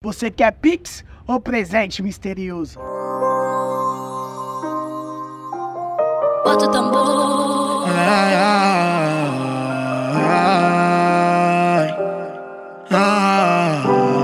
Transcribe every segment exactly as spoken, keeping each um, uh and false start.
Você quer Pix ou presente misterioso? Bota o tambor. Ai, ai, ai, ai.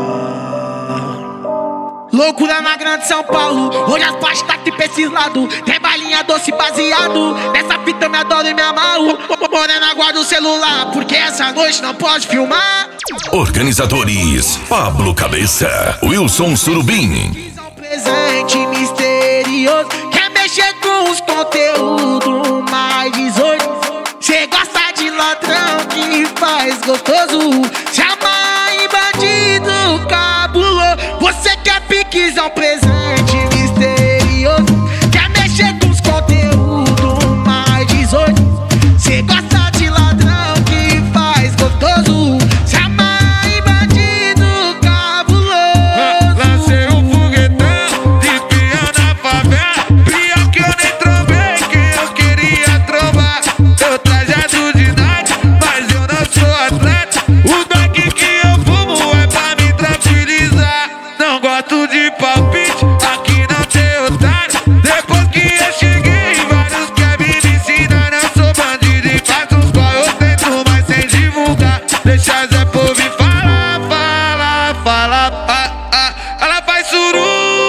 Loucura na grande São Paulo, hoje as partes tá aqui pra esses lados. Tem balinha doce baseado, nessa fita eu me adoro e me amarro. Morena, guarda o celular, porque essa noite não pode filmar. Organizadores: Pablo Cabeça, Wilson Surubim. Presente misterioso, quer mexer com os conteúdos mais dezoito. Cê gosta de ladrão que faz gostoso, se amarra em bandido cabuloso. Você quer Pix, é um presente misterioso, quer mexer com os conteúdos mais dezoito. Cê gosta de ladrão que faz gostoso, se amarra em bandido cabuloso. Lancei um foguetão de pião na favela, pior que eu nem trovei, que eu queria trovar. Eu trajado de night, mas eu não sou atleta. O daqui que eu fumo é pra me tranquilizar. Não gosto de palpite, aqui não tem otário. Depois que eu cheguei, vários querem me ensinar. Eu sou bandido e faço os qual eu tento, mas sem divulgar. Deixa Zé Povo falar, falar, falar. Ah, ah. Ela faz suruba,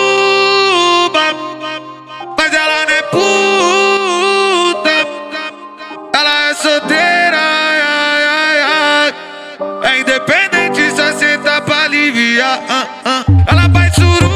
mas ela não é puta. Ela é solteira, ai, ai, ai, ai. É independente, só senta pra aliviar. Ah, ah. Ela faz suruba,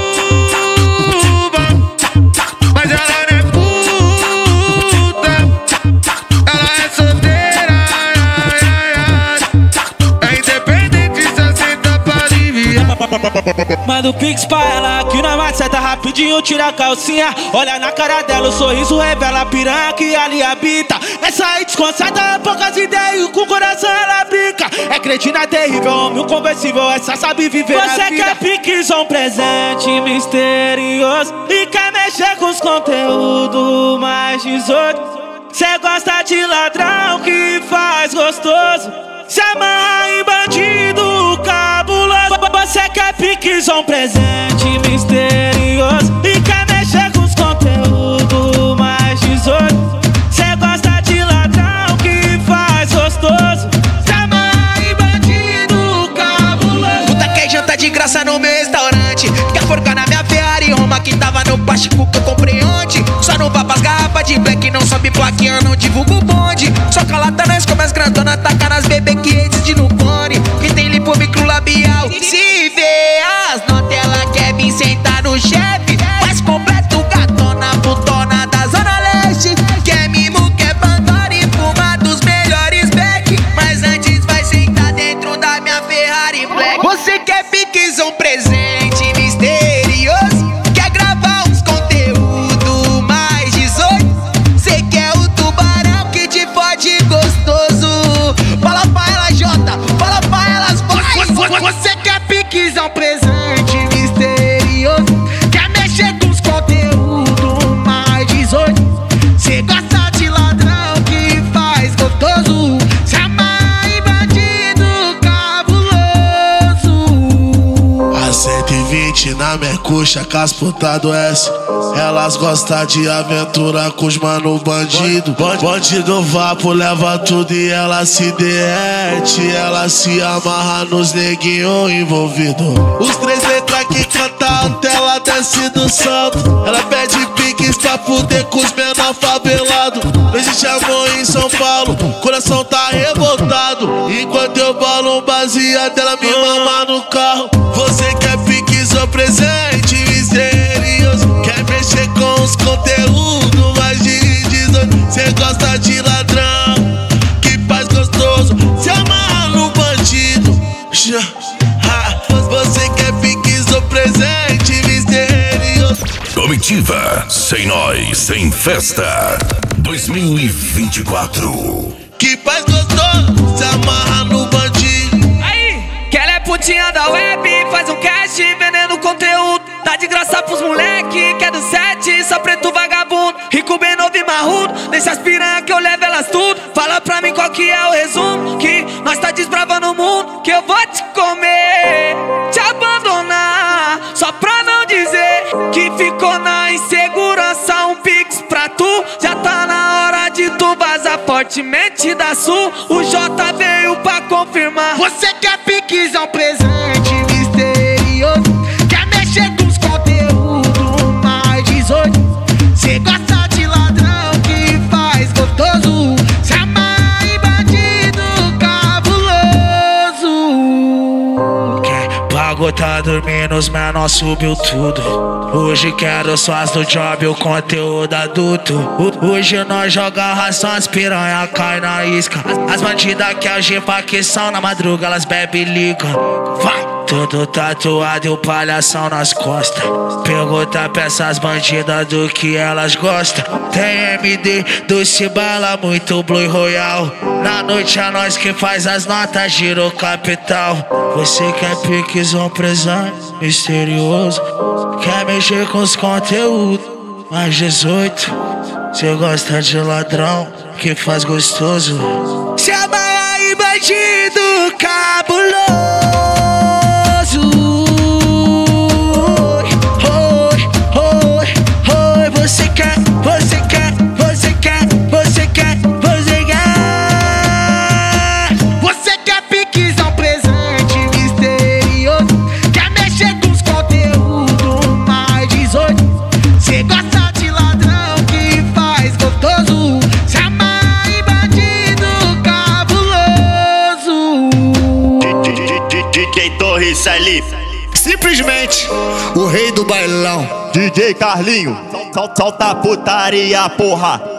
mas ela não é puta. Ela é solteira, ai, ai, ai, ai. É independente, só senta pra aliviar. Manda o Pix pra ela, que na maceta rapidinho tira a calcinha. Olha na cara dela, o sorriso revela a piranha que ali habita. Essa aí desconcerta, poucas ideias, com o coração ela brinca. É cretina terrível, homem conversível, essa sabe viver a vida. Você quer Pix ou um presente misterioso e quer mexer com os conteúdos mais dezoito. Cê gosta de ladrão que faz gostoso, se amarra em bandido cabuloso. Você quer Pix ou um presente misterioso e quer mexer com os conteúdos mais dezoito. Cê gosta de ladrão que faz gostoso, se amarra em bandido cabuloso. Puta que janta de graça no meu restaurante, quer forcar na minha Ferrari Roma que tava no plástico que eu comprei ontem. Só não vá pras garrafas de black, não sobe plaquinha, não divulgo o bonde. Só calata nós como as grandonas, taca nas bebê que reside no cone, que tem lipo microlabial. Se vê as notas, ela quer vir sentar no chefe, mas completo gatona, putona da Zona Leste. Quer mimo, quer Pandora e fuma dos melhores back, mas antes vai sentar dentro da minha Ferrari Black. Você quer Pix ou um presente misterioso, quer gravar uns conteúdos mais dezoito. Cê quer o tubarão que te fode gostoso. Fala pra ela, Jota, fala pra elas, vai. Você quer Pix ou um presente misterioso, quer mexer com os conteúdos mais dezoito. Cê gosta de ladrão que faz gostoso, se amarra em bandido cabuloso. A cento e vinte na minha coxa, casputado S. Elas gostam de aventura com os mano bandido. Bandido vapo, leva tudo e ela se derrete. Ela se amarra nos neguinho envolvido. Os três letras que canta até ela desce do salto. Ela pede Pix pra fuder com os menor favelado. Não existe amor em São Paulo, coração tá revoltado. Enquanto eu bolo um baseado, ela me mama no carro. Você quer Pix ou presente misterioso, quer mexer com os conteúdos mais de dezoito. Cê gosta de ladrão que faz gostoso, se amarra no bandido. Você quer Pix ou presente misterioso. Comitiva Sem Nós, Sem Festa dois mil e vinte e quatro. Que faz gostoso, se amarra no bandido. Aí, que ela é putinha da web, faz um cash vendendo conteúdo. Tá de graça pros moleque, que é do sete, só preto vagabundo. Rico, bem novo e marrudo, deixa as piranha que eu levo elas tudo. Fala pra mim qual que é o resumo, que nós tá desbravando o mundo, que eu vou te comer, te abandonar. que ficou na insegurança, um pix pra tu. Já tá na hora de tu vazar fortemente da Sul. O J veio pra confirmar. Você quer pix, é um presente misterioso. Quer mexer com os conteúdos mais dezoito. Cê gosta de ladrão que faz gostoso. Se amarra em bandido cabuloso. Quer pagou, tá dormindo, os menor subiu tudo. Hoje quero só as do job, o conteúdo adulto. Hoje nós joga ração, as piranha cai na isca. As bandidas que algema que são na madruga, elas bebe e ligam. Vai! Tudo tatuado e o palhação nas costas. Pergunta pra essas bandidas do que elas gostam. Tem M D, doce bala, muito Blue Royal. Na noite é nós que faz as notas, gira o capital. Você quer piques, um presente misterioso. Quer mexer com os conteúdos mais dezoito. Cê gosta de ladrão que faz gostoso. Se amarra aí, bandido cabuloso. Você quer, você quer, você quer, você quer, você quer. Você quer piques, é um presente misterioso. Quer mexer com os conteúdos mais dezoito. Cê gosta de ladrão que faz gostoso. Se amarra em bandido cabuloso. D J Torres ali. Simplesmente o rei do bailão, D J Carlinho, sol, solta a putaria, porra.